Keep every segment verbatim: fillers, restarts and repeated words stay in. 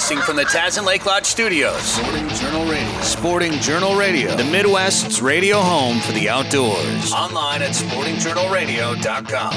Broadcasting from the Tazen Lake Lodge Studios. Sporting Journal Radio. Sporting Journal Radio. The Midwest's radio home for the outdoors. Online at sporting journal radio dot com.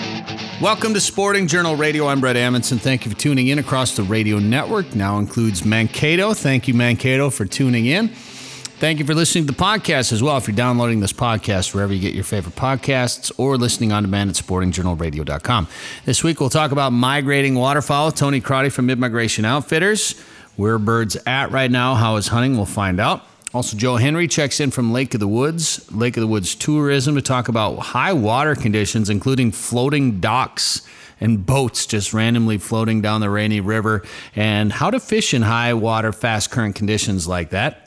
Welcome to Sporting Journal Radio. I'm Brett Amundson. Thank you for tuning in across the radio network. Now includes Mankato. Thank you, Mankato, for tuning in. Thank you for listening to the podcast as well. If you're downloading this podcast wherever you get your favorite podcasts or listening on demand at sporting journal radio dot com. This week we'll talk about migrating waterfowl. Tony Crotty from Mid-Migration Outfitters. Where are birds at right now? How is hunting? We'll find out. Also, Joe Henry checks in from Lake of the Woods, Lake of the Woods Tourism, to talk about high water conditions, including floating docks and boats just randomly floating down the Rainy River, and how to fish in high water, fast current conditions like that.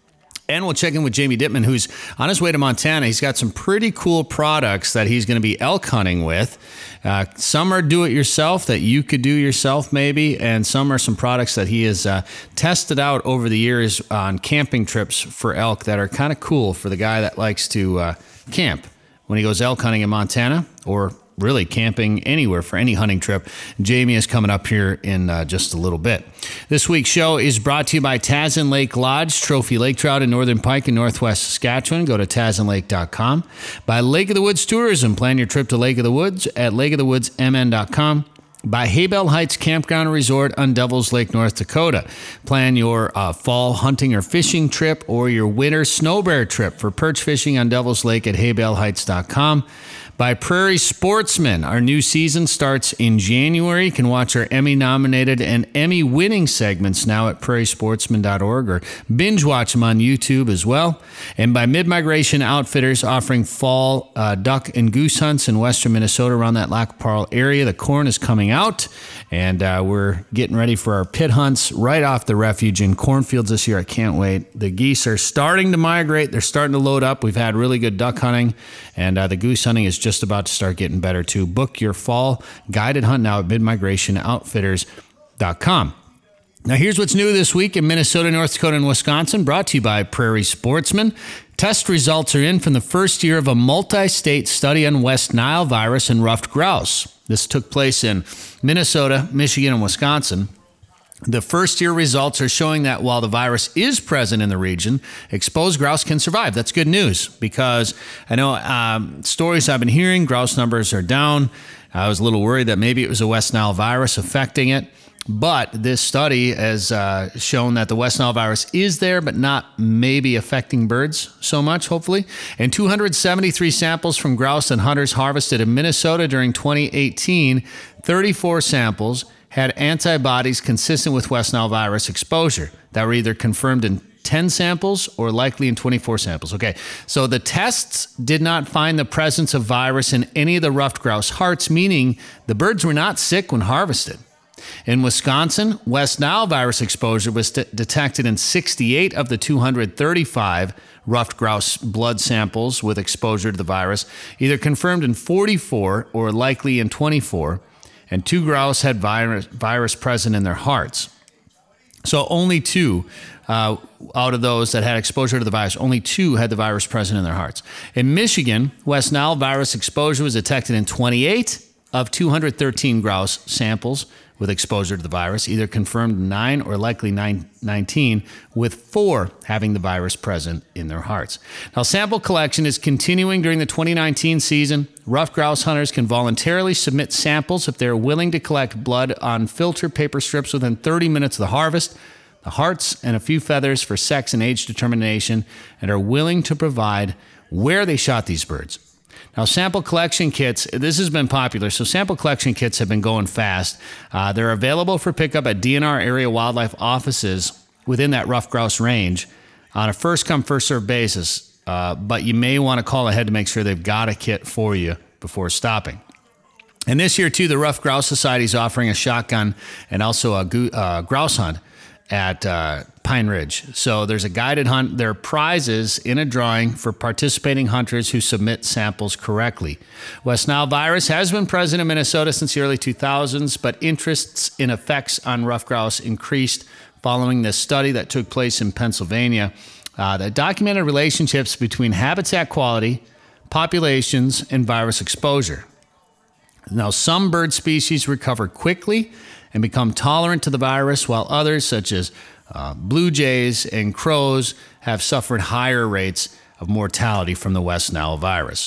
And we'll check in with Jamie Dittman, who's on his way to Montana. He's got some pretty cool products that he's going to be elk hunting with. Uh, some are do-it-yourself that you could do yourself maybe, and some are some products that he has uh, tested out over the years on camping trips for elk that are kind of cool for the guy that likes to uh, camp when he goes elk hunting in Montana, or really camping anywhere for any hunting trip. Jamie is coming up here in uh, just a little bit. This week's show is brought to you by Tazen Lake Lodge, Trophy Lake Trout in Northern Pike in Northwest Saskatchewan. Go to tazen lake dot com. By Lake of the Woods Tourism. Plan your trip to Lake of the Woods at lake of the woods m n dot com. By Haybell Heights Campground Resort on Devil's Lake, North Dakota. Plan your uh, fall hunting or fishing trip or your winter snow bear trip for perch fishing on Devil's Lake at haybell heights dot com. By Prairie Sportsman. Our new season starts in January. You can watch our Emmy-nominated and Emmy-winning segments now at prairie sportsman dot org, or binge watch them on YouTube as well. And by Mid-Migration Outfitters, offering fall uh, duck and goose hunts in western Minnesota around that Lac Parle area. The corn is coming out, and uh, we're getting ready for our pit hunts right off the refuge in cornfields this year. I can't wait. The geese are starting to migrate. They're starting to load up. We've had really good duck hunting, and uh, the goose hunting is just about to start getting better too. Book your fall guided hunt now at mid migration outfitters dot com. Now here's what's new this week in Minnesota, North Dakota, and Wisconsin, brought to you by Prairie Sportsman. Test results are in from the first year of a multi-state study on West Nile virus and ruffed grouse. This took place in Minnesota, Michigan, and Wisconsin. The first-year results are showing that while the virus is present in the region, exposed grouse can survive. That's good news, because I know um, stories I've been hearing, grouse numbers are down. I was a little worried that maybe it was a West Nile virus affecting it. But this study has uh, shown that the West Nile virus is there, but not maybe affecting birds so much, hopefully. And two hundred seventy-three samples from grouse and hunters harvested in Minnesota during twenty eighteen, thirty-four samples had antibodies consistent with West Nile virus exposure that were either confirmed in ten samples or likely in twenty-four samples. Okay, so the tests did not find the presence of virus in any of the ruffed grouse hearts, meaning the birds were not sick when harvested. In Wisconsin, West Nile virus exposure was de- detected in sixty-eight of the two hundred thirty-five ruffed grouse blood samples with exposure to the virus, either confirmed in forty-four or likely in twenty-four. And two grouse had virus, virus present in their hearts. So only two uh, out of those that had exposure to the virus, only two had the virus present in their hearts. In Michigan, West Nile virus exposure was detected in twenty-eight of two hundred thirteen grouse samples with exposure to the virus, either confirmed nine or likely nine, nineteen, with four having the virus present in their hearts. Now, sample collection is continuing during the twenty nineteen season. Ruffed grouse hunters can voluntarily submit samples if they're willing to collect blood on filter paper strips within thirty minutes of the harvest, the hearts, and a few feathers for sex and age determination, and are willing to provide where they shot these birds. Now, sample collection kits, this has been popular, so sample collection kits have been going fast. Uh, they're available for pickup at D N R area wildlife offices within that ruffed grouse range on a first-come, first-served basis, uh, but you may want to call ahead to make sure they've got a kit for you before stopping. And this year, too, the Ruffed Grouse Society is offering a shotgun and also a go- uh, grouse hunt at uh, Pine Ridge. So there's a guided hunt. There are prizes in a drawing for participating hunters who submit samples correctly. West Nile virus has been present in Minnesota since the early two thousands, but interests in effects on ruffed grouse increased following this study that took place in Pennsylvania uh, that documented relationships between habitat quality, populations, and virus exposure. Now, some bird species recover quickly and become tolerant to the virus, while others, such as uh, blue jays and crows, have suffered higher rates of mortality from the West Nile virus.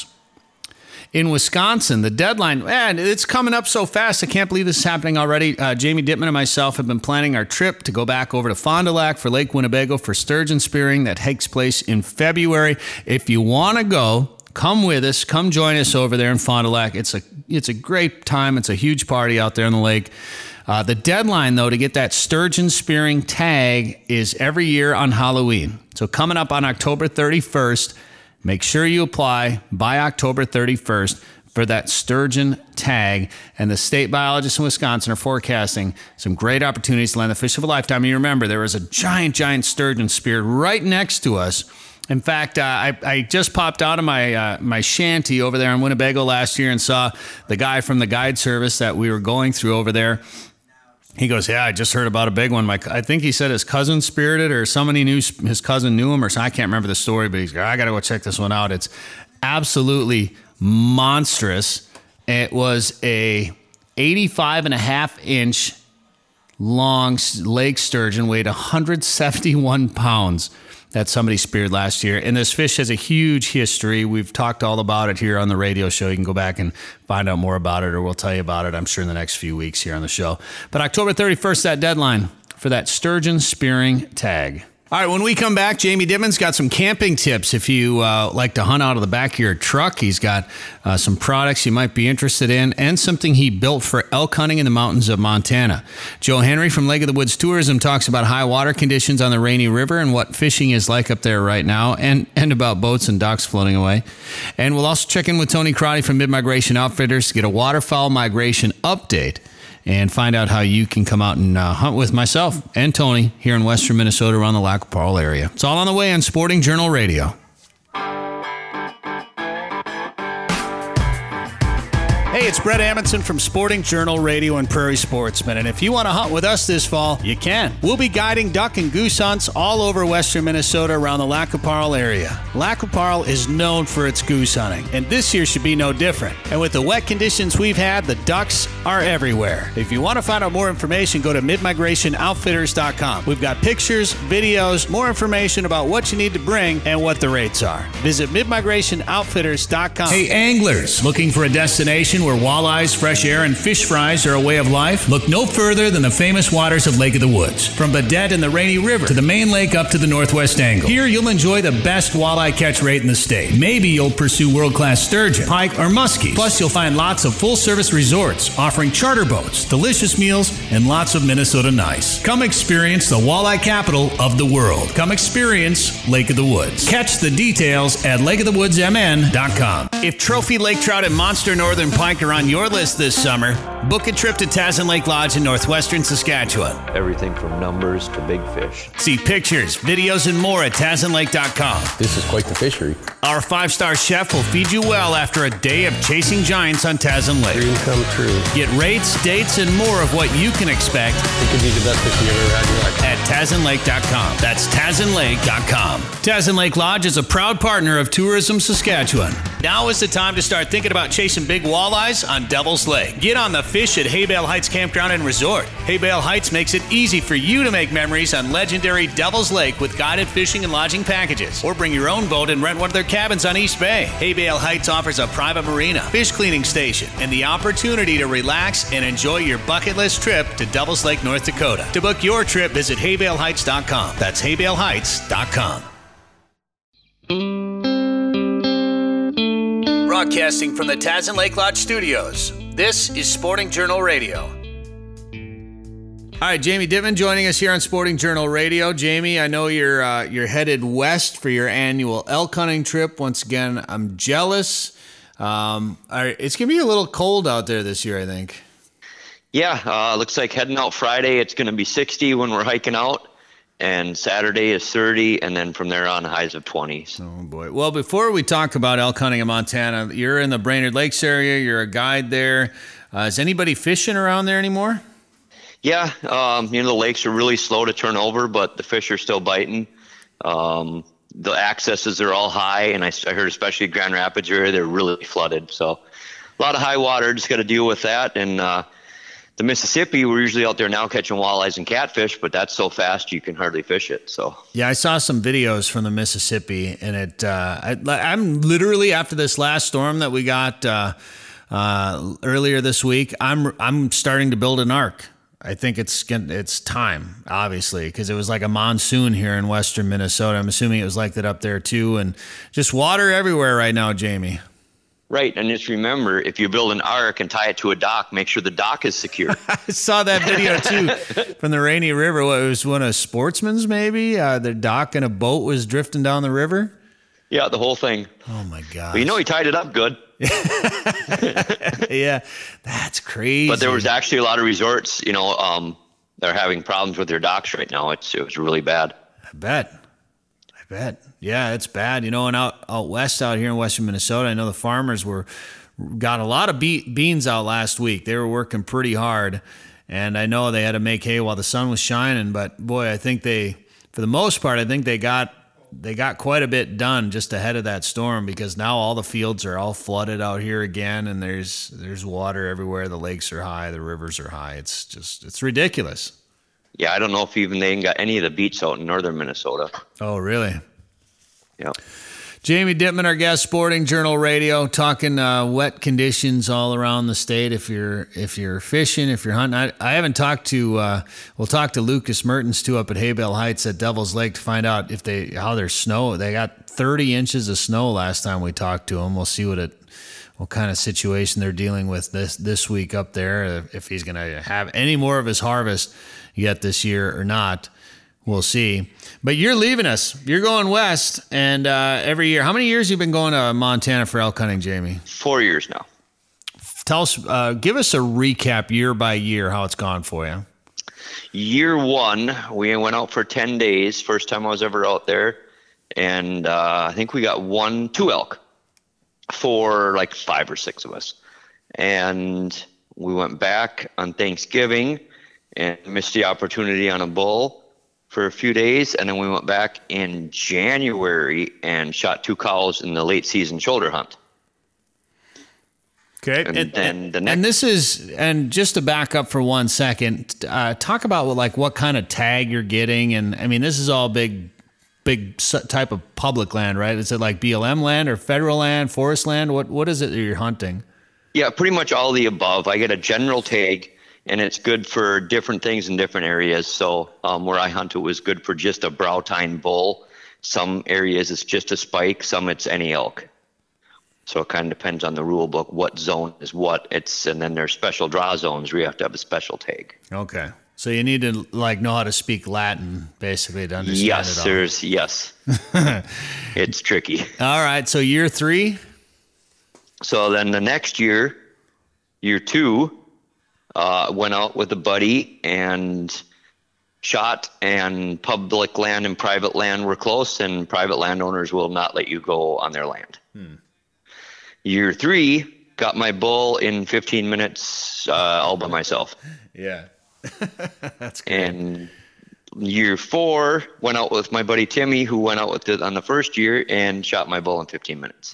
In Wisconsin, the deadline, man, it's coming up so fast. I can't believe this is happening already. Uh, Jamie Dittman and myself have been planning our trip to go back over to Fond du Lac for Lake Winnebago for sturgeon spearing that takes place in February. If you want to go, come with us. Come join us over there in Fond du Lac. It's a, it's a great time. It's a huge party out there in the lake. Uh, the deadline, though, to get that sturgeon spearing tag is every year on Halloween. So coming up on October thirty-first, make sure you apply by October thirty-first for that sturgeon tag. And the state biologists in Wisconsin are forecasting some great opportunities to land the fish of a lifetime. And you remember, there was a giant, giant sturgeon speared right next to us. In fact, uh, I, I just popped out of my uh, my shanty over there in Winnebago last year and saw the guy from the guide service that we were going through over there. He goes, yeah, I just heard about a big one. My, I think he said his cousin speared it, or somebody knew his cousin knew him, or something. I can't remember the story, but he's like, I got to go check this one out. It's absolutely monstrous. It was a eighty-five and a half inch long lake sturgeon, weighed one hundred seventy-one pounds. That somebody speared last year. And this fish has a huge history. We've talked all about it here on the radio show. You can go back and find out more about it, or we'll tell you about it, I'm sure, in the next few weeks here on the show. But October thirty-first, that deadline for that sturgeon spearing tag. All right, when we come back, Jamie Dittman's got some camping tips. If you uh, like to hunt out of the back of your truck, he's got uh, some products you might be interested in, and something he built for elk hunting in the mountains of Montana. Joe Henry from Lake of the Woods Tourism talks about high water conditions on the Rainy River and what fishing is like up there right now, and, and about boats and ducks floating away. And we'll also check in with Tony Crotty from Mid-Migration Outfitters to get a waterfowl migration update and find out how you can come out and uh, hunt with myself and Tony here in western Minnesota around the Lac qui Parle area. It's all on the way on Sporting Journal Radio. Hey, it's Brett Amundson from Sporting Journal Radio and Prairie Sportsman, and if you want to hunt with us this fall, you can. We'll be guiding duck and goose hunts all over western Minnesota around the Lac qui Parle area. Lac qui Parle is known for its goose hunting, and this year should be no different. And with the wet conditions we've had, the ducks are everywhere. If you want to find out more information, go to mid migration outfitters dot com. We've got pictures, videos, more information about what you need to bring and what the rates are. Visit mid migration outfitters dot com. Hey, anglers, looking for a destination where walleyes, fresh air, and fish fries are a way of life? Look no further than the famous waters of Lake of the Woods. From Baudette and the Rainy River to the main lake up to the northwest angle. Here you'll enjoy the best walleye catch rate in the state. Maybe you'll pursue world-class sturgeon, pike, or muskies. Plus you'll find lots of full-service resorts offering charter boats, delicious meals, and lots of Minnesota nice. Come experience the walleye capital of the world. Come experience Lake of the Woods. Catch the details at lake of the woods m n dot com. If trophy lake trout and monster northern pike are on your list this summer, book a trip to Tazen Lake Lodge in northwestern Saskatchewan. Everything from numbers to big fish. See pictures, videos, and more at tazen lake dot com. This is quite the fishery. Our five-star chef will feed you well after a day of chasing giants on Tazen Lake. Dream come true. Get rates, dates, and more of what you can expect. It could be the best fishing you've ever had in your life. At tazen lake dot com. That's tazen lake dot com. Tazen Lake Lodge is a proud partner of Tourism Saskatchewan. Now is the time to start thinking about chasing big walleyes on Devil's Lake. Get on the fish at Haybale Heights Campground and Resort. Haybale Heights makes it easy for you to make memories on legendary Devil's Lake with guided fishing and lodging packages. Or bring your own boat and rent one of their cabins on East Bay. Haybale Heights offers a private marina, fish cleaning station, and the opportunity to relax and enjoy your bucket list trip to Devil's Lake, North Dakota. To book your trip, visit haybale heights dot com. That's haybale heights dot com. Broadcasting from the Tazen Lake Lodge studios, this is Sporting Journal Radio. All right, Jamie Dittman joining us here on Sporting Journal Radio. Jamie, I know you're uh, you're headed west for your annual elk hunting trip. Once again, I'm jealous. Um, all right, it's going to be a little cold out there this year, I think. Yeah, uh, looks like heading out Friday, it's going to be sixty when we're hiking out. And Saturday is thirty, and then from there on, highs of twenties. Oh, boy. Well, before we talk about elk hunting in Montana, you're in the Brainerd Lakes area. You're a guide there. Uh, is anybody fishing around there anymore? Yeah, um, you know, the lakes are really slow to turn over, but the fish are still biting. Um, the accesses are all high, and I, I heard especially Grand Rapids area, they're really flooded. So a lot of high water, just got to deal with that. And uh, the Mississippi, we're usually out there now catching walleyes and catfish, but that's so fast you can hardly fish it. So yeah, I saw some videos from the Mississippi, and it. Uh, I, I'm literally after this last storm that we got uh, uh, earlier this week. I'm I'm starting to build an ark. I think it's it's time, obviously, because it was like a monsoon here in western Minnesota. I'm assuming it was like that up there too, and just water everywhere right now, Jamie. Right, and just remember, if you build an ark and tie it to a dock, make sure the dock is secure. I saw that video too from the Rainy River. What, it was one of sportsmen's maybe? Uh, the dock and a boat was drifting down the river? Yeah, the whole thing. Oh, my God. Well, you know he tied it up good. Yeah, that's crazy. But there was actually a lot of resorts, you know, um, that are having problems with their docks right now. It's It was really bad. I bet. I bet. Yeah, it's bad. You know, and out, out west out here in western Minnesota, I know the farmers were got a lot of be- beans out last week. They were working pretty hard, and I know they had to make hay while the sun was shining. But, boy, I think they, for the most part, I think they got they got quite a bit done just ahead of that storm, because now all the fields are all flooded out here again, and there's there's water everywhere. The lakes are high. The rivers are high. It's just, it's ridiculous. Yeah, I don't know if even they even got any of the beach out in northern Minnesota. Oh, really? Yeah. Jamie Dittman, our guest, Sporting Journal Radio, talking uh, wet conditions all around the state. If you're if you're fishing, if you're hunting, I, I haven't talked to. Uh, we'll talk to Lucas Mertens too up at Haybell Heights at Devil's Lake to find out if they how their snow. They got thirty inches of snow last time we talked to him. We'll see what it what kind of situation they're dealing with this this week up there. If he's going to have any more of his harvest yet this year or not. We'll see. But you're leaving us. You're going west, and uh, every year. How many years have you been going to Montana for elk hunting, Jamie? Four years now. Tell us, uh, give us a recap year by year how it's gone for you. Year one, we went out for ten days. First time I was ever out there, and uh, I think we got one, two elk for like five or six of us. And we went back on Thanksgiving and missed the opportunity on a bull for a few days, and then we went back in January and shot two cows in the late season shoulder hunt. Okay, and, and then the next. And this is, and just to back up for one second, uh, talk about what, like what kind of tag you're getting, and I mean this is all big, big type of public land, right? Is it like B L M land or federal land, forest land? What what is it that you're hunting? Yeah, pretty much all the above. I get a general tag, and it's good for different things in different areas. So um, where I hunt, it was good for just a brow tine bull. Some areas it's just a spike, some it's any elk. So it kind of depends on the rule book, what zone is what. It's and then there's special draw zones where you have to have a special tag. Okay. So you need to like know how to speak Latin, basically, to understand yes, it all. There's, yes, it's tricky. All right, so year three? So then the next year, year two, Uh, went out with a buddy and shot, and public land and private land were close, and private landowners will not let you go on their land. Hmm. Year three, got my bull in fifteen minutes uh, all by myself. Yeah. That's good. And year four, went out with my buddy Timmy, who went out with it on the first year and shot my bull in fifteen minutes.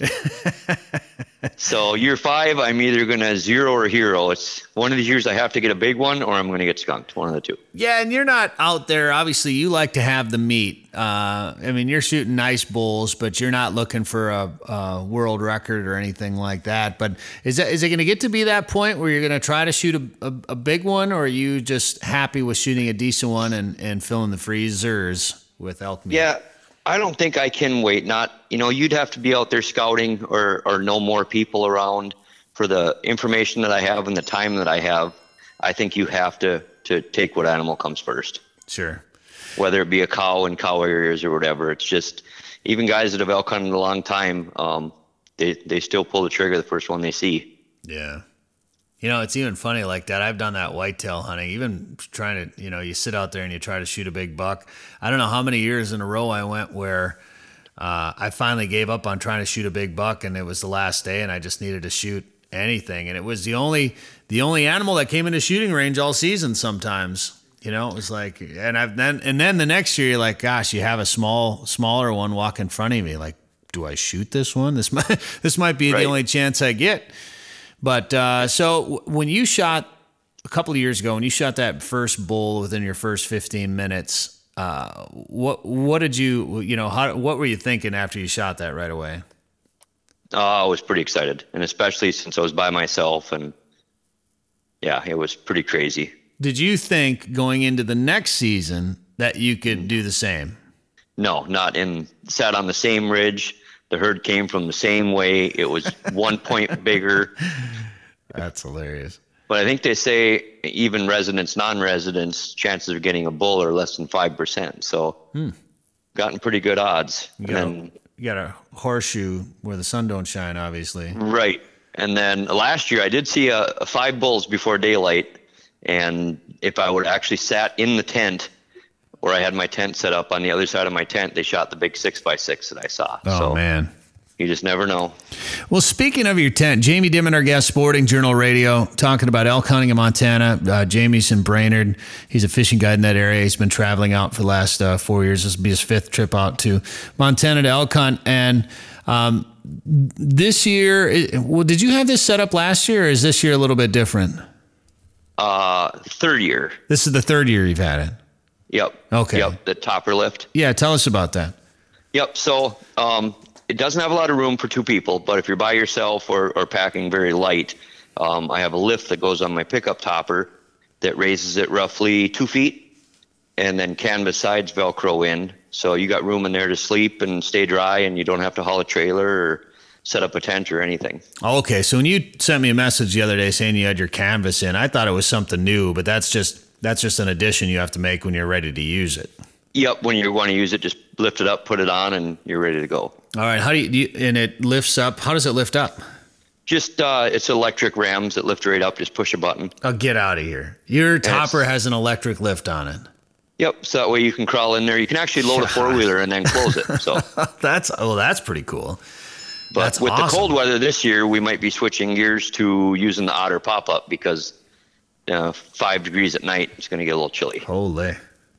So year five, I'm either going to zero or hero. It's one of these years I have to get a big one or I'm going to get skunked, one of the two. Yeah, and you're not out there. Obviously, you like to have the meat. Uh, I mean, you're shooting nice bulls, but you're not looking for a, a world record or anything like that. But is that is it going to get to be that point where you're going to try to shoot a, a, a big one, or are you just happy with shooting a decent one and, and filling the freezers with elk meat? Yeah. I don't think I can wait. Not, you know, you'd have to be out there scouting or, or know more people around. For the information that I have and the time that I have, I think you have to, to take what animal comes first. Sure. Whether it be a cow in cow areas or whatever. It's just, even guys that have elk hunted a long time, um, they, they still pull the trigger the first one they see. Yeah. You know, it's even funny like that. I've done that whitetail hunting, even trying to, you know, you sit out there and you try to shoot a big buck. I don't know how many years in a row I went where uh, I finally gave up on trying to shoot a big buck, and it was the last day and I just needed to shoot anything. And it was the only, the only animal that came into shooting range all season sometimes. You know, it was like, and I've then, and then the next year you're like, gosh, you have a small, smaller one walk in front of me. Like, do I shoot this one? This might, this might be right. The only chance I get. But uh, so when you shot a couple of years ago when you shot that first bull within your first fifteen minutes. Uh, what what did you you know how what were you thinking after you shot that right away? Uh, I was pretty excited, and especially since I was by myself, and yeah, it was pretty crazy. Did you think going into the next season that you could do the same? No, not in. Sat on the same ridge. The herd came from the same way. It was one point bigger. That's hilarious. But I think they say even residents, non-residents, chances of getting a bull are less than five percent. So hmm. gotten pretty good odds. You got, and then, a, you got a horseshoe where the sun don't shine, obviously. Right. And then last year I did see a, a five bulls before daylight. And if I would actually sat in the tent where I had my tent set up on the other side of my tent, they shot the big six by six that I saw. Oh, so, man. You just never know. Well, speaking of your tent, Jamie Dimon, our guest, Sporting Journal Radio, talking about elk hunting in Montana. Uh, Jamie's in Brainerd. He's a fishing guide in that area. He's been traveling out for the last uh, four years. This will be his fifth trip out to Montana to elk hunt. And um, this year, well, did you have this set up last year, or is this year a little bit different? Uh, third year. This is the third year you've had it. Yep. Okay. Yep. The topper lift. Yeah. Tell us about that. Yep. So, um, it doesn't have a lot of room for two people, but if you're by yourself or, or packing very light, um, I have a lift that goes on my pickup topper that raises it roughly two feet and then canvas sides Velcro in. So you got room in there to sleep and stay dry, and you don't have to haul a trailer or set up a tent or anything. Okay. So when you sent me a message the other day saying you had your canvas in, I thought it was something new, but that's just, that's just an addition you have to make when you're ready to use it. Yep. When you want to use it, just lift it up, put it on, and you're ready to go. All right. How do you, do you and it lifts up? How does it lift up? Just, uh, it's electric rams that lift right up. Just push a button. Oh, get out of here. Your topper has an electric lift on it. Yep. So that way you can crawl in there. You can actually load a four wheeler and then close it. So that's, oh, that's pretty cool. But that's with awesome. The cold weather this year, we might be switching gears to using the Otter pop-up because uh, five degrees at night, it's going to get a little chilly. Holy.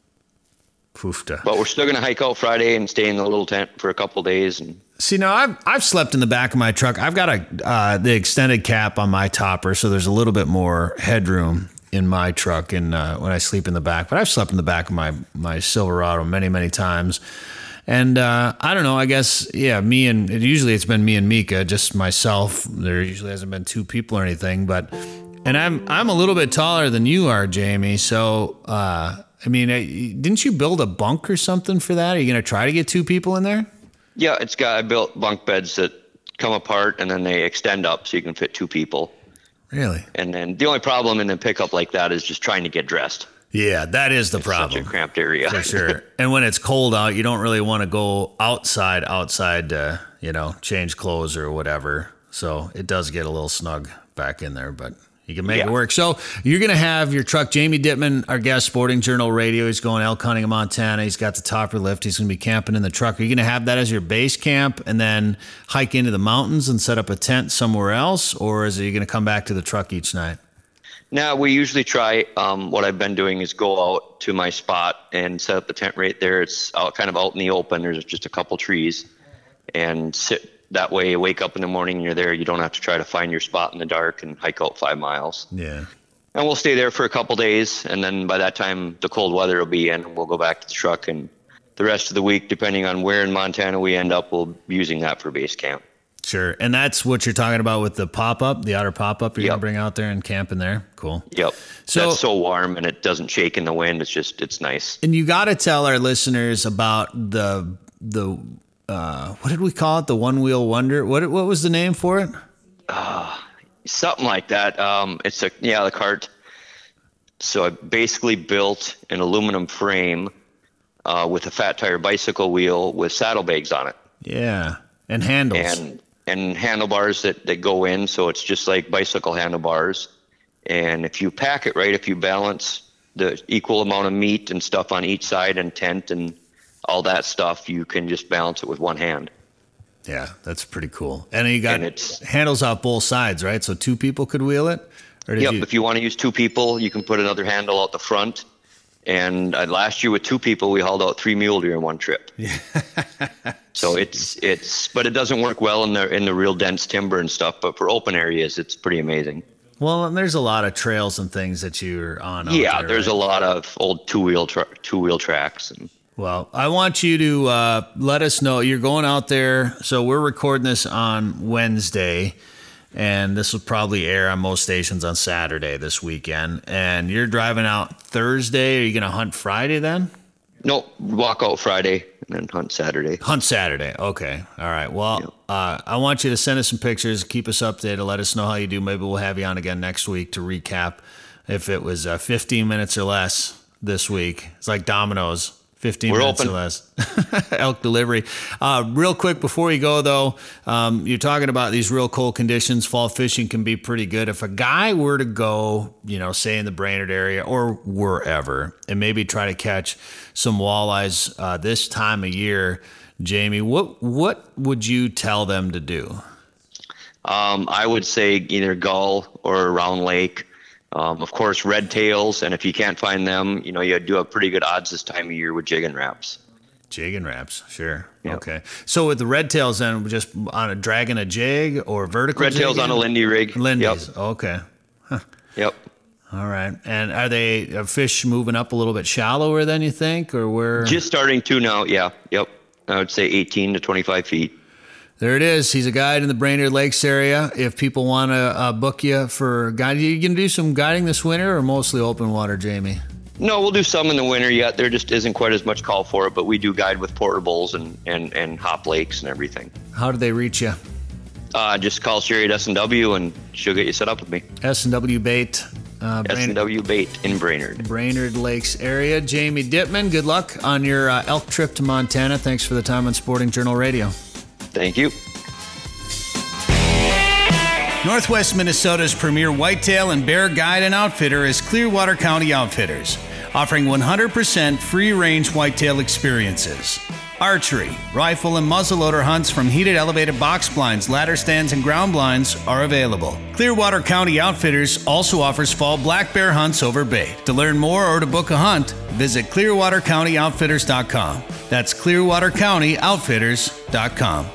Poofta. But we're still going to hike out Friday and stay in the little tent for a couple of days. And see, now I've I've slept in the back of my truck. I've got a uh, the extended cap on my topper, so there's a little bit more headroom in my truck and uh, when I sleep in the back. But I've slept in the back of my my Silverado many many times. And uh, I don't know, I guess, yeah, me and, usually it's been me and Mika, just myself. There usually hasn't been two people or anything, but, and I'm I'm a little bit taller than you are, Jamie, so, uh, I mean, didn't you build a bunk or something for that? Are you going to try to get two people in there? Yeah, it's got, I built bunk beds that come apart and then they extend up so you can fit two people. Really? And then the only problem in a pickup like that is just trying to get dressed. Yeah, that is the it's problem. Such a cramped area. For sure. And when it's cold out, you don't really want to go outside, outside to, you know, change clothes or whatever. So it does get a little snug back in there, but you can make yeah. it work. So you're going to have your truck, Jamie Dittman, our guest, Sporting Journal Radio. He's going elk hunting in Montana. He's got the topper lift. He's going to be camping in the truck. Are you going to have that as your base camp and then hike into the mountains and set up a tent somewhere else? Or is it you going to come back to the truck each night? Now, we usually try, um, what I've been doing is go out to my spot and set up the tent right there. It's out, kind of out in the open. There's just a couple trees and sit that way. You wake up in the morning and you're there. You don't have to try to find your spot in the dark and hike out five miles. Yeah. And we'll stay there for a couple days. And then by that time, the cold weather will be in. We'll go back to the truck. And the rest of the week, depending on where in Montana we end up, we'll be using that for base camp. Sure. And that's what you're talking about with the pop-up, the Otter pop-up you're yep. going to bring out there and camp in there? Cool. Yep. So that's so warm and it doesn't shake in the wind. It's just, it's nice. And you got to tell our listeners about the, the uh, what did we call it? The one-wheel wonder? What what was the name for it? Uh, something like that. Um, it's a, yeah, the cart. So I basically built an aluminum frame uh, with a fat tire bicycle wheel with saddlebags on it. Yeah. And handles. And and handlebars that, that go in, so it's just like bicycle handlebars. And if you pack it right, if you balance the equal amount of meat and stuff on each side and tent and all that stuff, you can just balance it with one hand. Yeah, that's pretty cool. And you got and it's, handles out both sides, right? So two people could wheel it? Or did yep, you... if you want to use two people, you can put another handle out the front. And uh, last year with two people, we hauled out three mule deer in one trip. Yeah. So it's it's, but it doesn't work well in the in the real dense timber and stuff. But for open areas, it's pretty amazing. Well, and there's a lot of trails and things that you're on. Yeah, there, there's right? a lot of old two-wheel tra- two-wheel tracks. And Well, I want you to uh, let us know. You're going out there. So we're recording this on Wednesday, and this will probably air on most stations on Saturday this weekend. And you're driving out Thursday. Are you going to hunt Friday then? no, walk out Friday and then hunt Saturday. Hunt Saturday. Okay. All right. Well, Yep. uh, I want you to send us some pictures, keep us updated, let us know how you do. Maybe we'll have you on again next week to recap if it was uh, fifteen minutes or less this week. It's like Domino's. fifteen We're minutes open. or less. Elk delivery. Uh, real quick before you go, though, um, you're talking about these real cold conditions. Fall fishing can be pretty good. If a guy were to go, you know, say in the Brainerd area or wherever, and maybe try to catch some walleyes uh, this time of year, Jamie, what what would you tell them to do? Um, I would say either gull or round lake. Um, of course, red tails, and if you can't find them, you know, you do have pretty good odds this time of year with jig and wraps. Jig and wraps, sure. Yep. Okay. So with the red tails, then just on a dragging a jig or vertical Red tails jigging? on a Lindy rig. Lindy's. Yep. Okay. Yep. All right. And are they are fish moving up a little bit shallower than you think, or where? Just starting to now. Yeah. Yep. I would say eighteen to twenty-five feet. There it is. He's a guide in the Brainerd Lakes area. If people want to uh, book you for guiding, you going to do some guiding this winter or mostly open water, Jamie? No, we'll do some in the winter yet. There just isn't quite as much call for it, but we do guide with portables and, and, and hop lakes and everything. How do they reach you? Uh, just call Sherry at S and W and she'll get you set up with me. S and W Bait, uh, S and W Bait in Brainerd. Brainerd Lakes area. Jamie Dittman, good luck on your uh, elk trip to Montana. Thanks for the time on Sporting Journal Radio. Thank you. Northwest Minnesota's premier whitetail and bear guide and outfitter is Clearwater County Outfitters, offering one hundred percent free-range whitetail experiences. Archery, rifle, and muzzleloader hunts from heated elevated box blinds, ladder stands, and ground blinds are available. Clearwater County Outfitters also offers fall black bear hunts over bait. To learn more or to book a hunt, visit clearwater county outfitters dot com. That's clearwater county outfitters dot com.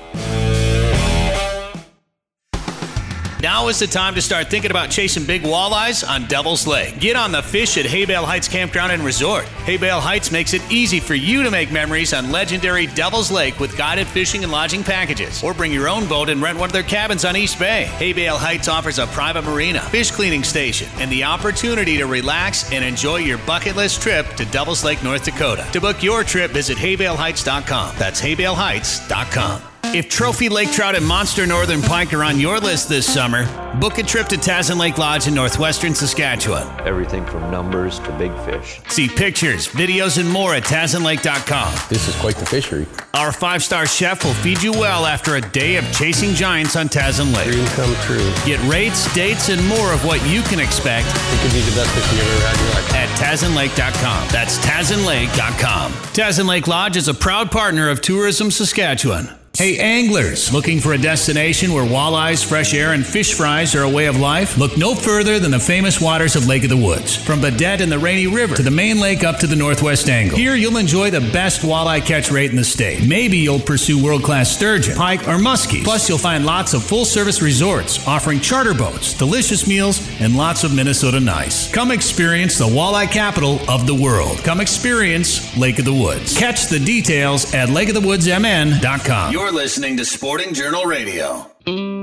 Now is the time to start thinking about chasing big walleyes on Devil's Lake. Get on the fish at Haybale Heights Campground and Resort. Haybale Heights makes it easy for you to make memories on legendary Devil's Lake with guided fishing and lodging packages. Or bring your own boat and rent one of their cabins on East Bay. Haybale Heights offers a private marina, fish cleaning station, and the opportunity to relax and enjoy your bucket list trip to Devil's Lake, North Dakota. To book your trip, visit haybale heights dot com. That's haybale heights dot com. If trophy lake trout and monster northern pike are on your list this summer, book a trip to Tazen Lake Lodge in northwestern Saskatchewan. Everything from numbers to big fish. See pictures, videos, and more at tazen lake dot com. This is quite the fishery. Our five-star chef will feed you well after a day of chasing giants on Tazen Lake. Dream come true. Get rates, dates, and more of what you can expect It could be the best fishing you've ever had in your life. at tazen lake dot com. That's tazen lake dot com. Tazen Lake Lodge is a proud partner of Tourism Saskatchewan. Hey anglers, looking for a destination where walleyes, fresh air, and fish fries are a way of life? Look no further than the famous waters of Lake of the Woods. From Badette and the Rainy River to the main lake up to the Northwest Angle. Here you'll enjoy the best walleye catch rate in the state. Maybe you'll pursue world-class sturgeon, pike, or muskies. Plus you'll find lots of full-service resorts offering charter boats, delicious meals, and lots of Minnesota nice. Come experience the walleye capital of the world. Come experience Lake of the Woods. Catch the details at lake of the woods m n dot com. You're listening to Sporting Journal Radio.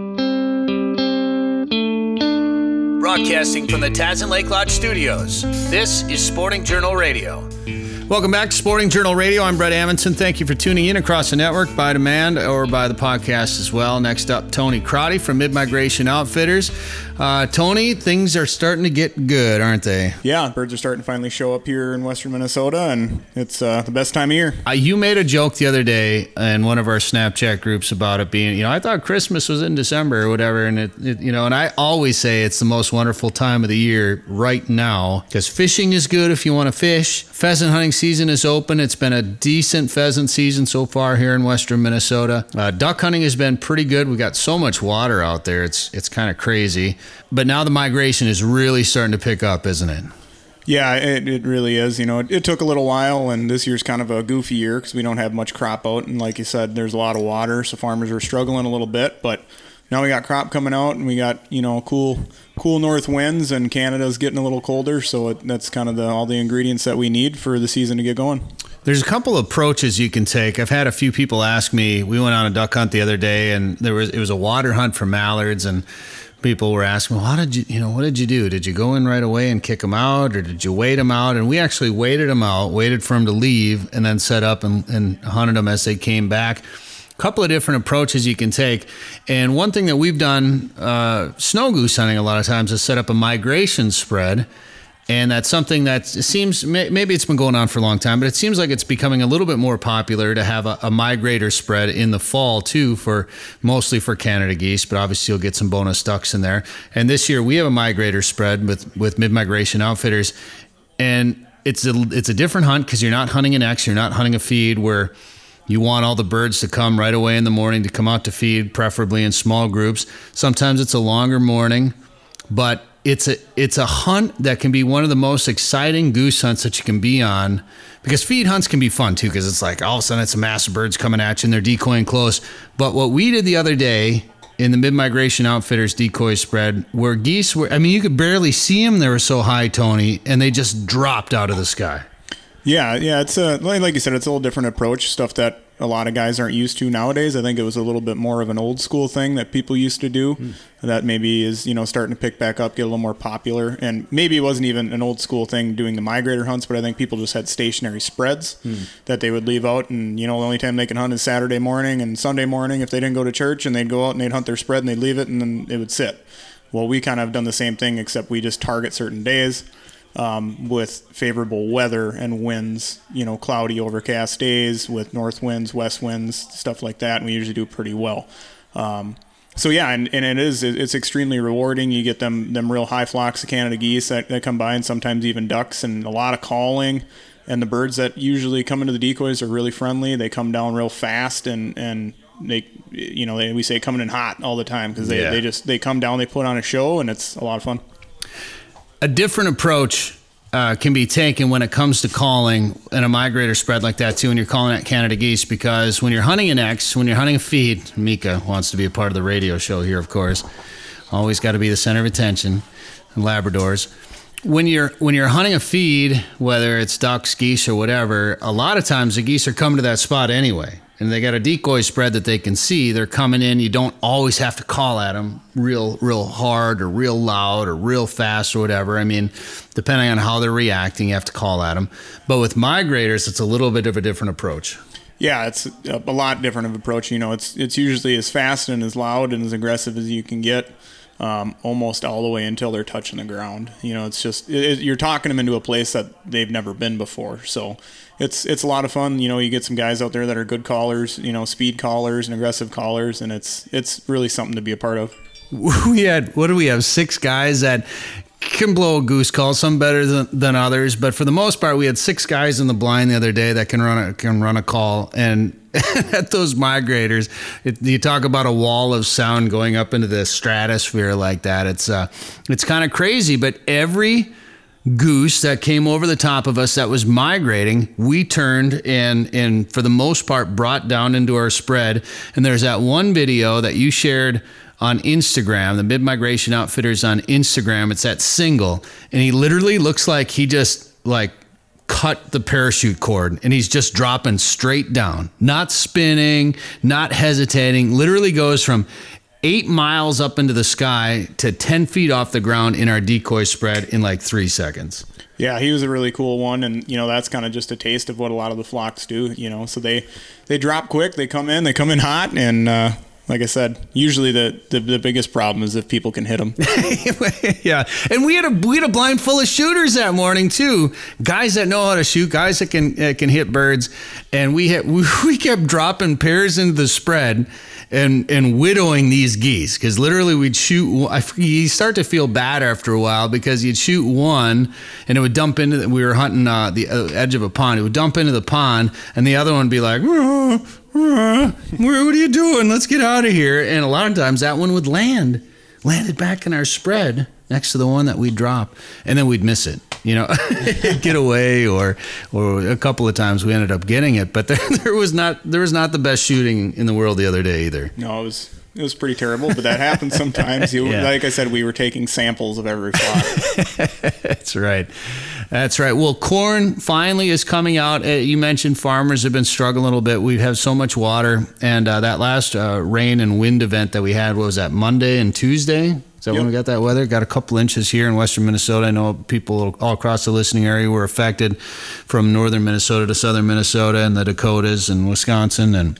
Broadcasting from the Tazen Lake Lodge Studios, this is Sporting Journal Radio. Welcome back to Sporting Journal Radio. I'm Brett Amundson. Thank you for tuning in across the network by demand or by the podcast as well. Next up, Tony Crotty from Mid-Migration Outfitters. Uh, Tony, things are starting to get good, aren't they? Yeah, birds are starting to finally show up here in western Minnesota, and it's uh, the best time of year. Uh, you made a joke the other day in one of our Snapchat groups about it being, you know, I thought Christmas was in December or whatever, and it, it you know, and I always say it's the most wonderful time of the year right now because fishing is good if you want to fish. Pheasant hunting season is open. It's been a decent pheasant season so far here in western Minnesota. Uh, duck hunting has been pretty good. We got so much water out there. It's it's kind of crazy. But now the migration is really starting to pick up, isn't it? Yeah, it, it really is. You know, it, it took a little while, and this year's kind of a goofy year because we don't have much crop out. And like you said, there's a lot of water, so farmers are struggling a little bit. But now we got crop coming out, and we got, you know, cool cool north winds, and Canada's getting a little colder, so it, that's kind of the all the ingredients that we need for the season to get going. There's a couple of approaches you can take. I've had a few people ask me. We went on a duck hunt the other day, and there was it was a water hunt for mallards, and people were asking, well, how did you, you know, what did you do? Did you go in right away and kick them out, or did you wait them out? And we actually waited them out, waited for them to leave, and then set up and, and hunted them as they came back. A couple of different approaches you can take. And one thing that we've done, uh, snow goose hunting a lot of times, is set up a migration spread. And that's something that seems, maybe it's been going on for a long time, but it seems like it's becoming a little bit more popular to have a, a migrator spread in the fall too, for mostly for Canada geese, but obviously you'll get some bonus ducks in there. And this year we have a migrator spread with, with Mid-Migration Outfitters, and it's a, it's a different hunt because you're not hunting an X, you're not hunting a feed where you want all the birds to come right away in the morning to come out to feed, preferably in small groups. Sometimes it's a longer morning, but It's a it's a hunt that can be one of the most exciting goose hunts that you can be on, because feed hunts can be fun too, because it's like all of a sudden it's a mass of birds coming at you and they're decoying close. But what we did the other day in the Mid-Migration Outfitters decoy spread, where geese were, I mean, you could barely see them. They were so high, Tony, and they just dropped out of the sky. Yeah, yeah, it's a, like you said, it's a little different approach, stuff that a lot of guys aren't used to nowadays. I think it was a little bit more of an old school thing that people used to do mm. that maybe is, you know, starting to pick back up, get a little more popular. And maybe it wasn't even an old school thing doing the migrator hunts, but I think people just had stationary spreads mm. that they would leave out. And, you know, the only time they can hunt is Saturday morning and Sunday morning if they didn't go to church, and they'd go out and they'd hunt their spread and they'd leave it and then it would sit. Well, we kind of have done the same thing, except we just target certain days. Um, with favorable weather and winds, you know, cloudy, overcast days with north winds, west winds, stuff like that, and we usually do pretty well. Um, so yeah, and, and it is, it's extremely rewarding. You get them them real high flocks of Canada geese that, that come by, and sometimes even ducks, and a lot of calling. And the birds that usually come into the decoys are really friendly. They come down real fast, and and they, you know, they, we say coming in hot all the time, because they, yeah. they just they come down, they put on a show, and it's a lot of fun. A different approach uh, can be taken when it comes to calling in a migrator spread like that too, when you're calling at Canada geese, because when you're hunting an X, when you're hunting a feed, Mika wants to be a part of the radio show here, of course. Always got to be the center of attention, and Labradors. When you're when you're hunting a feed, whether it's ducks, geese, or whatever, a lot of times the geese are coming to that spot anyway. And they got a decoy spread that they can see. They're coming in. You don't always have to call at them real, real hard or real loud or real fast or whatever. I mean, depending on how they're reacting, you have to call at them. But with migrators, it's a little bit of a different approach. Yeah, it's a lot different of approach. You know, it's it's usually as fast and as loud and as aggressive as you can get, um, almost all the way until they're touching the ground. You know, it's just it, it, you're talking them into a place that they've never been before. So it's it's a lot of fun. You know, you get some guys out there that are good callers, you know, speed callers and aggressive callers, and it's it's really something to be a part of. We had, what do we have, six guys that can blow a goose call, some better than, than others, but for the most part, we had six guys in the blind the other day that can run a, can run a call. And at those migrators, it, you talk about a wall of sound going up into the stratosphere like that. It's uh, it's kind of crazy, but every goose that came over the top of us that was migrating, we turned and and for the most part brought down into our spread. And there's that one video that you shared on Instagram, the Mid-Migration Outfitters on Instagram. It's that single, and he literally looks like he just like cut the parachute cord, and he's just dropping straight down, not spinning, not hesitating, literally goes from eight miles up into the sky to ten feet off the ground in our decoy spread in like three seconds. Yeah, he was a really cool one, and you know that's kind of just a taste of what a lot of the flocks do. You know, so they they drop quick, they come in, they come in hot, and uh, like I said, usually the, the the biggest problem is if people can hit them. Yeah, and we had a we had a blind full of shooters that morning too, guys that know how to shoot, guys that can uh, can hit birds, and we had we, we kept dropping pairs into the spread. And and widowing these geese, because literally we'd shoot. You start to feel bad after a while because you'd shoot one, and it would dump into. The, we were hunting uh, the edge of a pond. It would dump into the pond, and the other one would be like, "What are you doing? Let's get out of here!" And a lot of times that one would land, landed back in our spread next to the one that we dropped, and then we'd miss it. You know, get away, or or a couple of times we ended up getting it, but there, there was not there was not the best shooting in the world the other day either. No, it was it was pretty terrible, but that happens sometimes. You, Yeah. Like I said, we were taking samples of every flock. That's right. That's right. Well, corn finally is coming out. Uh, you mentioned farmers have been struggling a little bit. We have so much water, and uh, that last uh, rain and wind event that we had, what was that, Monday and Tuesday? Is that Yep. when we got that weather? Got a couple inches here in western Minnesota. I know people all across the listening area were affected, from northern Minnesota to southern Minnesota and the Dakotas and Wisconsin. And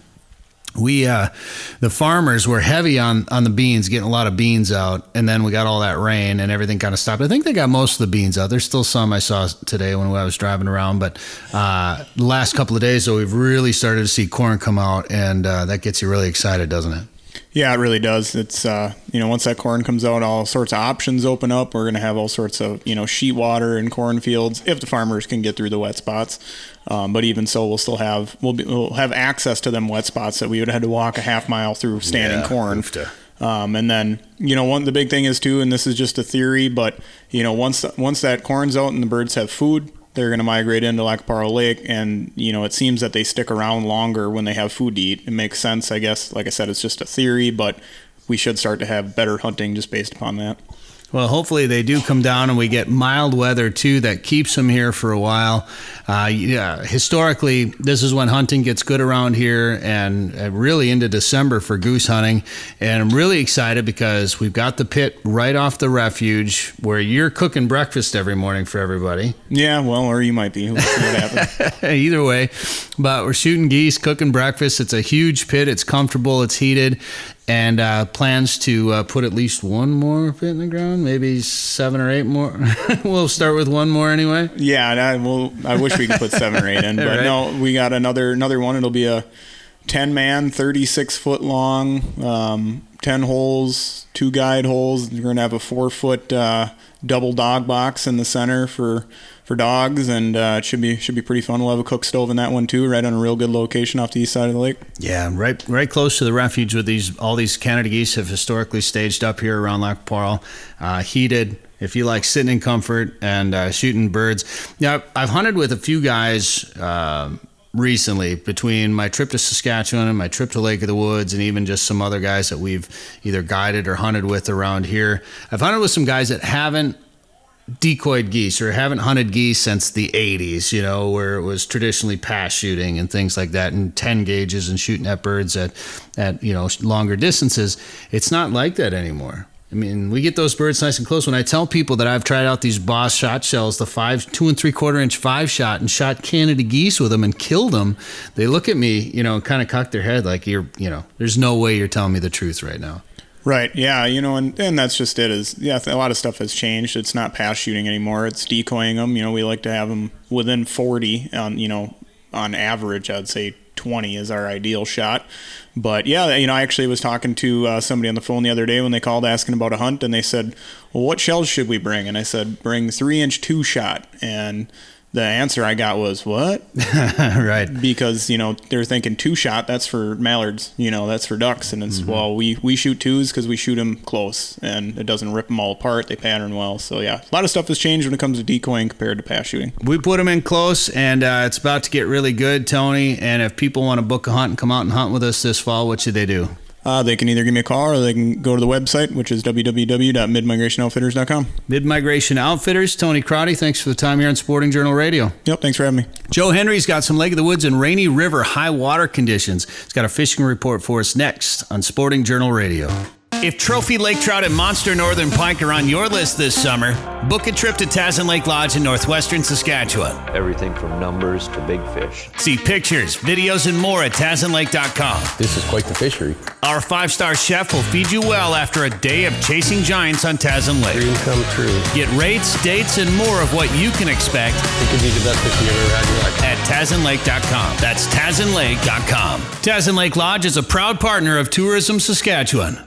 we, uh, the farmers were heavy on, on the beans, getting a lot of beans out. And then we got all that rain and everything kind of stopped. I think they got most of the beans out. There's still some I saw today when I was driving around. But uh, the last couple of days, though, we've really started to see corn come out. And uh, that gets you really excited, doesn't it? Yeah, it really does. It's, uh, you know, once that corn comes out, all sorts of options open up. We're going to have all sorts of, you know, sheet water in cornfields if the farmers can get through the wet spots. Um, but even so, we'll still have, we'll, be, we'll have access to them wet spots that we would have had to walk a half mile through standing Yeah, corn. oofta. Um, and then, you know, one, the big thing is too, and this is just a theory, but, you know, once, once that corn's out and the birds have food, they're going to migrate into Lac Parle Lake, and, you know, it seems that they stick around longer when they have food to eat. It makes sense, I guess. Like I said, it's just a theory, but we should start to have better hunting just based upon that. Well, hopefully they do come down and we get mild weather, too, that keeps them here for a while. Uh, yeah, historically, this is when hunting gets good around here, and uh, really into December for goose hunting. And I'm really excited because we've got the pit right off the refuge where you're cooking breakfast every morning for everybody. Yeah, well, or you might be. We'll see what happens. Either way, but we're shooting geese, cooking breakfast. It's a huge pit. It's comfortable. It's heated. And uh, plans to uh, put at least one more pit in the ground, maybe seven or eight more. We'll start with one more anyway. Yeah, and I, well, I wish we could put seven or eight in, but Right. no, we got another another one. It'll be a ten-man, thirty-six foot long, um, ten holes, two guide holes. We're going to have a four-foot uh, double dog box in the center for for dogs, and uh, it should be should be pretty fun. We'll have a cook stove in that one too, right on a real good location off the east side of the lake. Yeah, right, right close to the refuge. With these, all these Canada geese have historically staged up here around Lac Parle, uh, heated. If you like sitting in comfort and uh, shooting birds, yeah, I've hunted with a few guys uh, recently between my trip to Saskatchewan and my trip to Lake of the Woods, and even just some other guys that we've either guided or hunted with around here. I've hunted with some guys that haven't decoyed geese or haven't hunted geese since the eighties, you know, where it was traditionally pass shooting and things like that, and ten gauges and shooting at birds at, at, you know, longer distances. It's not like that anymore. I mean, we get those birds nice and close. When I tell people that I've tried out these Boss shot shells, the five, two and three quarter inch five shot, and shot Canada geese with them and killed them, they look at me, you know, and kind of cock their head like, you're, you know, there's no way you're telling me the truth right now. Right. Yeah. You know, and, and that's just it. Is yeah, a lot of stuff has changed. It's not pass shooting anymore. It's decoying them. You know, we like to have them within forty. On you know, on average, I'd say twenty is our ideal shot. But yeah, you know, I actually was talking to uh, somebody on the phone the other day when they called asking about a hunt, and they said, "Well, what shells should we bring?" And I said, "Bring three inch two shot." And the answer I got was, what? Right. Because, you know, they're thinking two shot, that's for mallards, you know, that's for ducks. And it's, mm-hmm. well, we, we shoot twos because we shoot them close and it doesn't rip them all apart. They pattern well. So, yeah, a lot of stuff has changed when it comes to decoying compared to pass shooting. We put them in close, and uh, it's about to get really good, Tony. And if people want to book a hunt and come out and hunt with us this fall, what should they do? Uh, they can either give me a call or they can go to the website, which is w w w dot mid migration outfitters dot com. Mid-Migration Outfitters. Tony Crotty, thanks for the time here on Sporting Journal Radio. Yep, thanks for having me. Joe Henry's got some Lake of the Woods and Rainy River high water conditions. He's got a fishing report for us next on Sporting Journal Radio. If trophy lake trout and monster northern pike are on your list this summer, book a trip to Tazen Lake Lodge in northwestern Saskatchewan. Everything from numbers to big fish. See pictures, videos, and more at tazen lake dot com. This is quite the fishery. Our five-star chef will feed you well after a day of chasing giants on Tazen Lake. Dream come true. Get rates, dates, and more of what you can expect It could be the best fishing you've ever had in your life. at tazen lake dot com. That's tazen lake dot com. Tazen Lake Lodge is a proud partner of Tourism Saskatchewan.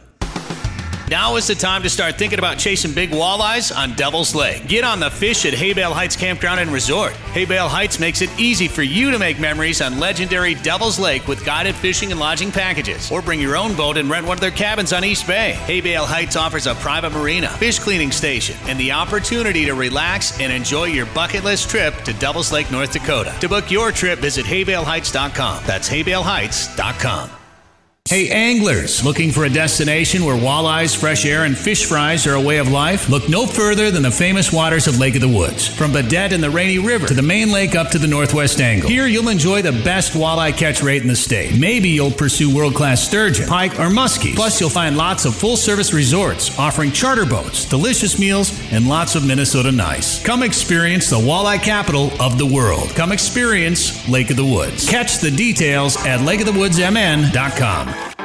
Now is the time to start thinking about chasing big walleyes on Devil's Lake. Get on the fish at Haybale Heights Campground and Resort. Haybale Heights makes it easy for you to make memories on legendary Devil's Lake with guided fishing and lodging packages. Or bring your own boat and rent one of their cabins on East Bay. Haybale Heights offers a private marina, fish cleaning station, and the opportunity to relax and enjoy your bucket list trip to Devil's Lake, North Dakota. To book your trip, visit haybale heights dot com. That's haybale heights dot com. Hey anglers, looking for a destination where walleyes, fresh air, and fish fries are a way of life? Look no further than the famous waters of Lake of the Woods. From Baudette and the Rainy River to the main lake up to the Northwest Angle. Here you'll enjoy the best walleye catch rate in the state. Maybe you'll pursue world-class sturgeon, pike, or muskie. Plus you'll find lots of full-service resorts offering charter boats, delicious meals, and lots of Minnesota nice. Come experience the walleye capital of the world. Come experience Lake of the Woods. Catch the details at lake of the woods m n dot com.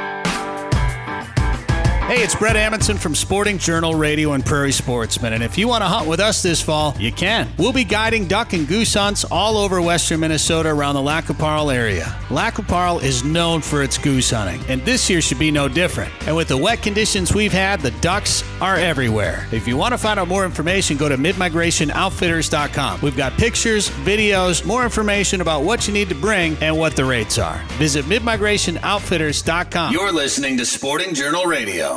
Hey, it's Brett Amundson from Sporting Journal Radio and Prairie Sportsman, and if you want to hunt with us this fall, you can. We'll be guiding duck and goose hunts all over western Minnesota around the Lac qui Parle area. Lac qui Parle is known for its goose hunting, and this year should be no different. And with the wet conditions we've had, the ducks are everywhere. If you want to find out more information, go to mid migration outfitters dot com. We've got pictures, videos, more information about what you need to bring and what the rates are. Visit mid migration outfitters dot com. You're listening to Sporting Journal Radio.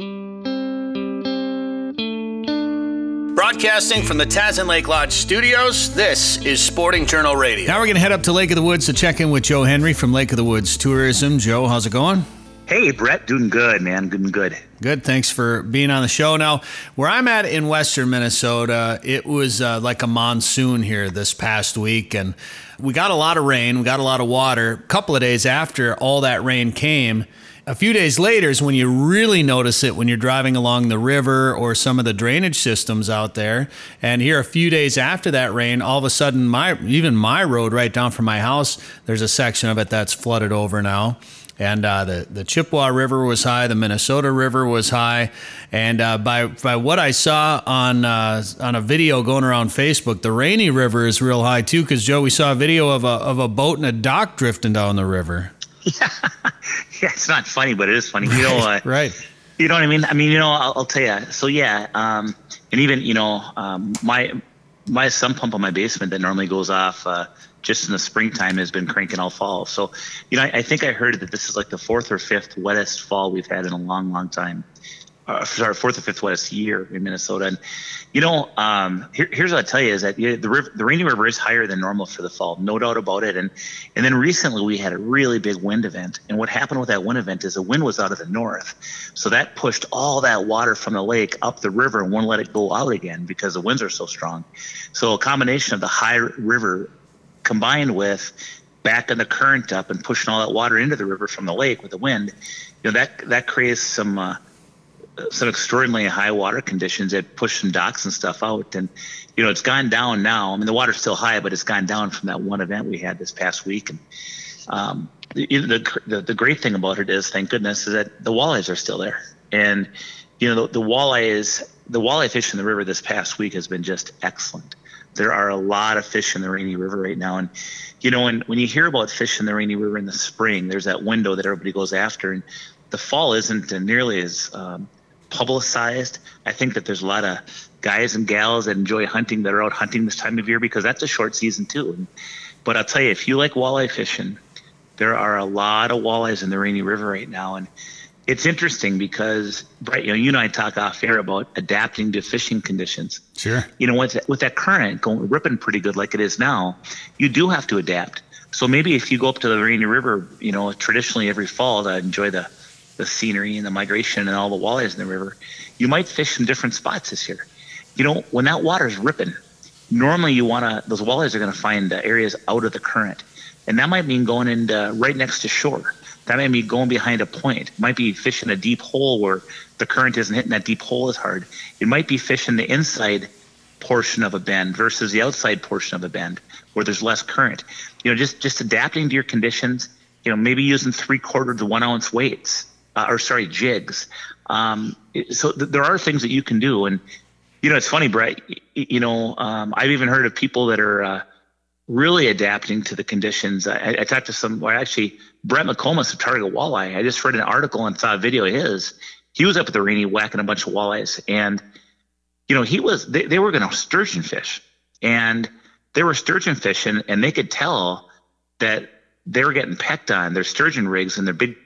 Broadcasting from the Tazen Lake Lodge studios, this is Sporting Journal Radio. Now we're going to head up to Lake of the Woods to check in with Joe Henry from Lake of the Woods Tourism. Joe, how's it going? Hey, Brett, doing good, man, doing good. Good, thanks for being on the show. Now, where I'm at in western Minnesota, it was uh, like a monsoon here this past week, and we got a lot of rain, we got a lot of water. A couple of days after all that rain came, a few days later is when you really notice it when you're driving along the river or some of the drainage systems out there. And here a few days after that rain, all of a sudden, my even my road right down from my house, there's a section of it that's flooded over now. And uh, the, the Chippewa River was high, the Minnesota River was high. And uh, by by what I saw on uh, on a video going around Facebook, the Rainy River is real high too, because, Joe, we saw a video of a, of a boat and a dock drifting down the river. Yeah. yeah, it's not funny, but it is funny. You know, uh, right. You know what I mean? I mean, you know, I'll, I'll tell you. So, yeah, um, and even, you know, um, my my sump pump on my basement that normally goes off uh, just in the springtime has been cranking all fall. So, you know, I, I think I heard that this is like the fourth or fifth wettest fall we've had in a long, long time. Uh, sorry, fourth or fifth wettest year in Minnesota. And, you know, um, here, here's what I'll tell you is that yeah, the river, the Rainy River is higher than normal for the fall, no doubt about it. And and then recently we had a really big wind event. And what happened with that wind event is the wind was out of the north. So that pushed all that water from the lake up the river and won't let it go out again because the winds are so strong. So a combination of the high river combined with backing the current up and pushing all that water into the river from the lake with the wind, you know, that, that creates some uh, – some extraordinarily high water conditions that push some docks and stuff out. And, you know, it's gone down now. I mean, the water's still high, but it's gone down from that one event we had this past week. And um, the, the, the great thing about it is, thank goodness, is that the walleyes are still there. And, you know, the, the walleye is, the walleye fish in the river this past week has been just excellent. There are a lot of fish in the Rainy River right now. And, you know, when, when you hear about fish in the Rainy River in the spring, there's that window that everybody goes after. And the fall isn't nearly as um, publicized. I think that there's a lot of guys and gals that enjoy hunting that are out hunting this time of year because that's a short season too. And, but I'll tell you, if you like walleye fishing, there are a lot of walleyes in the Rainy River right now. And it's interesting because, Brett, you know, you and I talk off air about adapting to fishing conditions. Sure. You know, with that, with that current going ripping pretty good like it is now, you do have to adapt. So maybe if you go up to the Rainy River, you know, traditionally every fall to enjoy the the scenery and the migration and all the walleyes in the river, you might fish some different spots this year. You know, when that water's ripping, normally you want to, those walleyes are going to find uh, areas out of the current. And that might mean going into right next to shore. That might mean going behind a point. It might be fishing a deep hole where the current isn't hitting that deep hole as hard. It might be fishing the inside portion of a bend versus the outside portion of a bend where there's less current. You know, just, just adapting to your conditions, you know, maybe using three quarter to one ounce weights. Uh, or sorry, jigs. Um, so th- there are things that you can do. And, you know, it's funny, Brett, you, you know, um, I've even heard of people that are uh, really adapting to the conditions. I, I talked to some, well, actually, Brett McComas of Target Walleye. I just read an article and saw a video of his. He was up at the Rainy whacking a bunch of walleyes. And, you know, he was, they, they were going to sturgeon fish. And they were sturgeon fishing, and they could tell that they were getting pecked on. Their sturgeon rigs and their big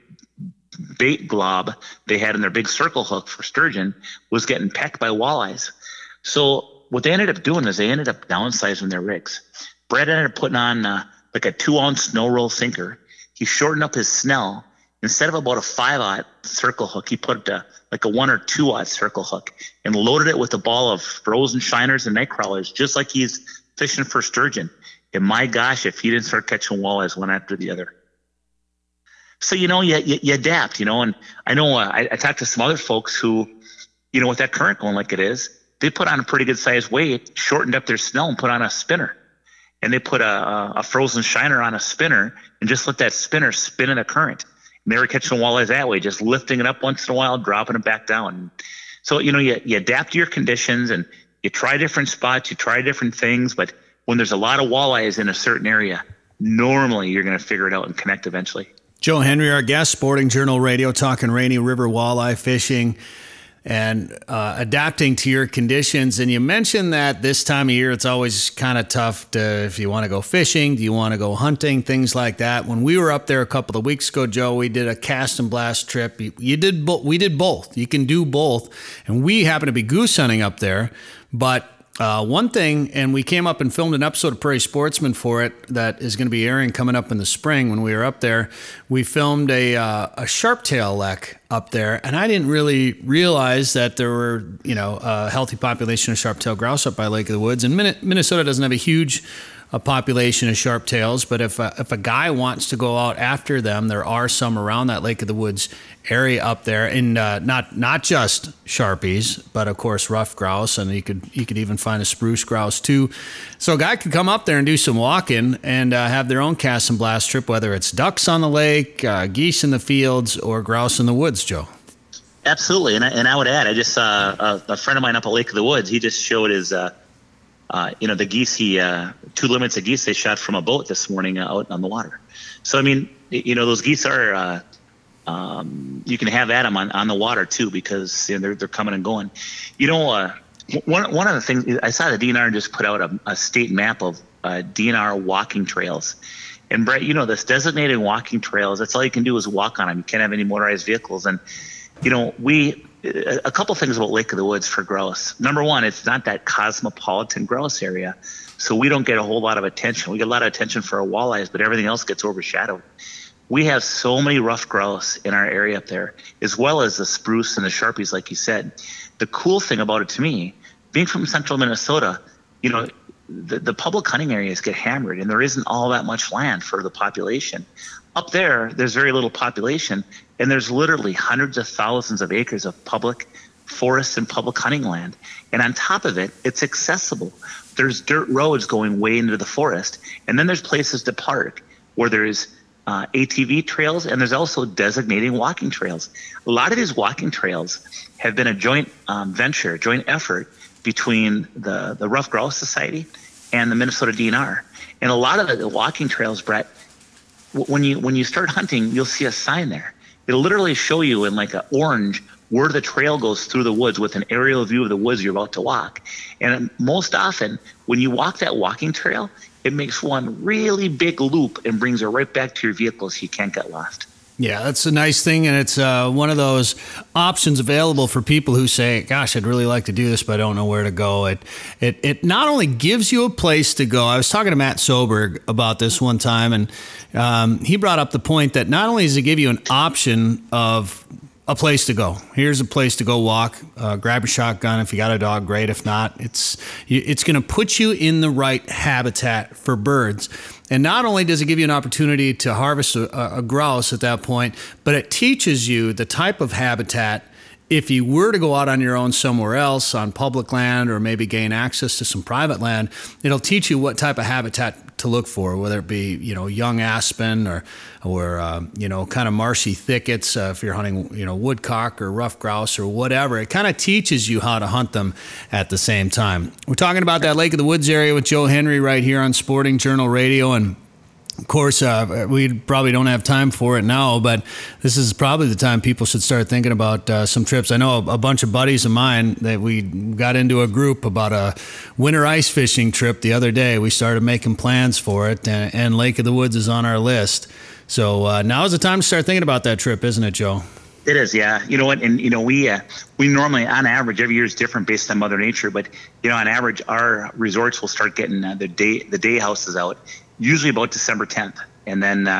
bait glob they had in their big circle hook for sturgeon was getting pecked by walleyes. So what they ended up doing is they ended up downsizing their rigs. Brett ended up putting on uh, like a two ounce snow roll sinker. He shortened up his snell instead of about a five-aught circle hook, he put a, like a one or two-aught circle hook and loaded it with a ball of frozen shiners and night crawlers, just like he's fishing for sturgeon. And my gosh, if he didn't start catching walleyes one after the other. So, you know, you, you, you adapt, you know, and I know uh, I, I talked to some other folks who, you know, with that current going like it is, they put on a pretty good sized weight, shortened up their snell and put on a spinner. And they put a, a, a frozen shiner on a spinner and just let that spinner spin in the current. And they were catching walleyes that way, just lifting it up once in a while, dropping it back down. So, you know, you, you adapt to your conditions and you try different spots, you try different things, but when there's a lot of walleyes in a certain area, normally you're going to figure it out and connect eventually. Joe Henry, our guest, Sporting Journal Radio, talking Rainy River walleye fishing and uh, adapting to your conditions. And you mentioned that this time of year, it's always kind of tough to, if you want to go fishing, do you want to go hunting, things like that. When we were up there a couple of weeks ago, Joe, we did a cast and blast trip. You, you did bo- we did both. You can do both. And we happened to be goose hunting up there. But Uh, one thing, and we came up and filmed an episode of Prairie Sportsman for it that is going to be airing coming up in the spring when we were up there. We filmed a uh, a sharptail lek up there, and I didn't really realize that there were, you know, a healthy population of sharptail grouse up by Lake of the Woods. And Minnesota doesn't have a huge a population of sharptails, but if a, if a guy wants to go out after them, there are some around that Lake of the Woods area up there, and uh, not not just sharpies, but of course rough grouse, and you could you could even find a spruce grouse too. So a guy could come up there and do some walking and uh, have their own cast and blast trip, whether it's ducks on the lake, uh, geese in the fields, or grouse in the woods, Joe. Absolutely, and I, and I would add, I just saw a, a friend of mine up at Lake of the Woods. He just showed his. Uh, Uh, you know, the geese, he, uh, two limits of geese they shot from a boat this morning uh, out on the water. So, I mean, you know, those geese are, uh, um, you can have at them on, on the water too, because you know, they're, they're coming and going. You know, uh, one, one of the things, I saw the D N R just put out a, a state map of uh, D N R walking trails. And Brett, you know, this designated walking trails, that's all you can do is walk on them. You can't have any motorized vehicles. And, you know, we, a couple things about Lake of the Woods for grouse. Number one, it's not that cosmopolitan grouse area, so we don't get a whole lot of attention. We get a lot of attention for our walleyes, but everything else gets overshadowed. We have so many rough grouse in our area up there, as well as the spruce and the sharpies, like you said. The cool thing about it to me, being from central Minnesota, you know, the, the public hunting areas get hammered, and there isn't all that much land for the population. Up there, there's very little population, and there's literally hundreds of thousands of acres of public forests and public hunting land. And on top of it, it's accessible. There's dirt roads going way into the forest, and then there's places to park where there's uh, A T V trails, and there's also designated walking trails. A lot of these walking trails have been a joint um, venture, joint effort between the, the Rough Grouse Society and the Minnesota D N R. And a lot of the, the walking trails, Brett, when you when you start hunting, you'll see a sign there. It'll literally show you in like an orange where the trail goes through the woods with an aerial view of the woods you're about to walk. And most often, when you walk that walking trail, it makes one really big loop and brings her right back to your vehicle so you can't get lost. Yeah, that's a nice thing, and it's uh, one of those options available for people who say, gosh, I'd really like to do this, but I don't know where to go. It it it not only gives you a place to go. I was talking to Matt Soberg about this one time, and um, he brought up the point that not only does it give you an option of a place to go. Here's a place to go walk. Uh, grab a shotgun. If you got a dog, great. If not, it's it's going to put you in the right habitat for birds. And not only does it give you an opportunity to harvest a, a grouse at that point, but it teaches you the type of habitat. If you were to go out on your own somewhere else on public land or maybe gain access to some private land, it'll teach you what type of habitat to look for, whether it be, you know, young aspen or, or uh, you know, kind of marshy thickets, uh, if you're hunting, you know, woodcock or rough grouse or whatever. It kind of teaches you how to hunt them at the same time. We're talking about that Lake of the Woods area with Joe Henry right here on Sporting Journal Radio, and of course, uh, we probably don't have time for it now, but this is probably the time people should start thinking about uh, some trips. I know a, a bunch of buddies of mine that we got into a group about a winter ice fishing trip the other day. We started making plans for it, and, and Lake of the Woods is on our list. So uh, now is the time to start thinking about that trip, isn't it, Joe? It is, yeah. You know what? And, you know, we uh, we normally, on average, every year is different based on Mother Nature, but, you know, on average, our resorts will start getting uh, the day the day houses out usually about December tenth. And then uh,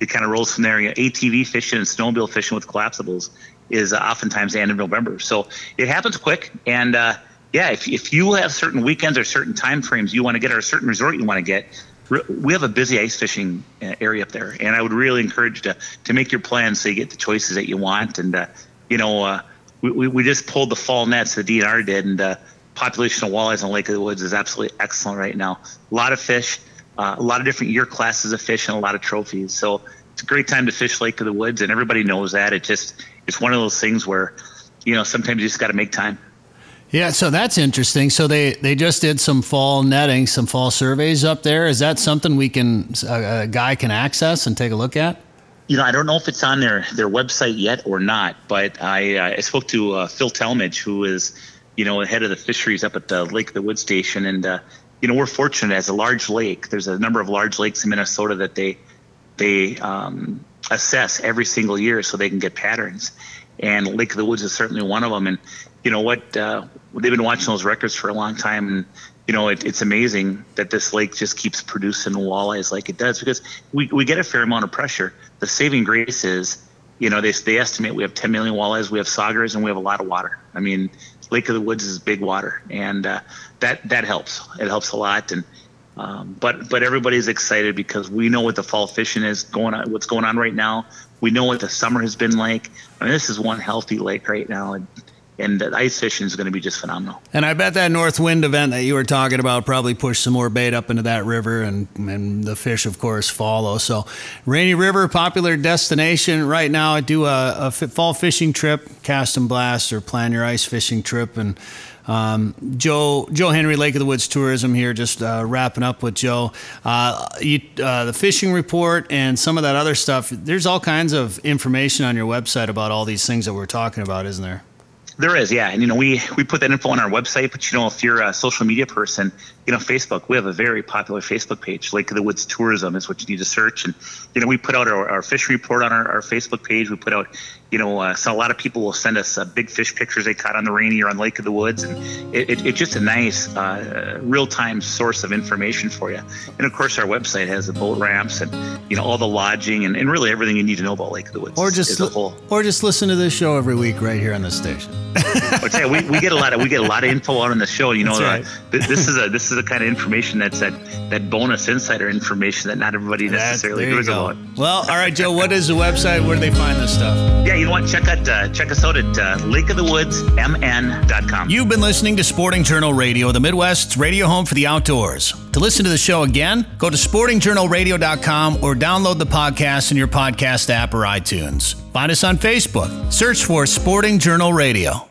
it kind of rolls from there. You know, A T V fishing and snowmobile fishing with collapsibles is uh, oftentimes the end of November. So it happens quick. And uh, yeah, if, if you have certain weekends or certain time frames you want to get, or a certain resort you want to get, we have a busy ice fishing area up there. And I would really encourage you to, to make your plans so you get the choices that you want. And, uh, you know, uh, we, we just pulled the fall nets, the D N R did, and uh, population of walleyes on Lake of the Woods is absolutely excellent right now. A lot of fish, uh, a lot of different year classes of fish, and a lot of trophies. So it's a great time to fish Lake of the Woods, and everybody knows that. It just, it's one of those things where, you know, sometimes you just got to make time. Yeah, so that's interesting. So they, they just did some fall netting, some fall surveys up there. Is that something we can, a, a guy can access and take a look at? You know, I don't know if it's on their, their website yet or not, but I, uh, I spoke to uh, Phil Talmadge, who is, you know, head of the fisheries up at the Lake of the Woods station. And, uh, you know, we're fortunate as a large lake. There's a number of large lakes in Minnesota that they, they um, assess every single year so they can get patterns. And Lake of the Woods is certainly one of them. And, you know what, uh, they've been watching those records for a long time. And, you know, it, it's amazing that this lake just keeps producing walleyes like it does, because we, we get a fair amount of pressure. The saving grace is, you know, they, they estimate we have ten million walleyes, we have saugers, and we have a lot of water. I mean, Lake of the Woods is big water, and uh, that, that helps. It helps a lot. And um, but but everybody's excited because we know what the fall fishing is going on, what's going on right now. We know what the summer has been like. I mean, this is one healthy lake right now, and and the ice fishing is going to be just phenomenal. And I bet that north wind event that you were talking about probably pushed some more bait up into that river, and, and the fish, of course, follow. So Rainy River, popular destination right now. I do a, a fall fishing trip, cast and blast, or plan your ice fishing trip. And um, Joe Joe Henry, Lake of the Woods Tourism here, just uh, wrapping up with Joe. Uh, you, uh, the fishing report and some of that other stuff, there's all kinds of information on your website about all these things that we're talking about, isn't there? There is, yeah. And, you know, we, we put that info on our website, but, you know, if you're a social media person, you know, Facebook, we have a very popular Facebook page. Lake of the Woods Tourism is what you need to search. And, you know, we put out our, our fish report on our, our Facebook page. We put out, you know, uh, so a lot of people will send us uh, big fish pictures they caught on the Rainy or on Lake of the Woods. And it, it, it's just a nice uh, real-time source of information for you. And, of course, our website has the boat ramps and, you know, all the lodging and, and really everything you need to know about Lake of the Woods. Or just, as a whole. Or just listen to this show every week right here on the station. But yeah, we, we get a lot of we get a lot of info out on the show. You know, right. uh, this is a this is the kind of information that's that that bonus insider information that not everybody necessarily knows about. Well, all right, Joe. What is the website? Where do they find this stuff? Yeah, you know what? Check out uh, check us out at uh, lake of the woods m n dot com. You've been listening to Sporting Journal Radio, the Midwest's radio home for the outdoors. To listen to the show again, go to sporting journal radio dot com or download the podcast in your podcast app or iTunes. Find us on Facebook. Search for Sporting Journal Radio.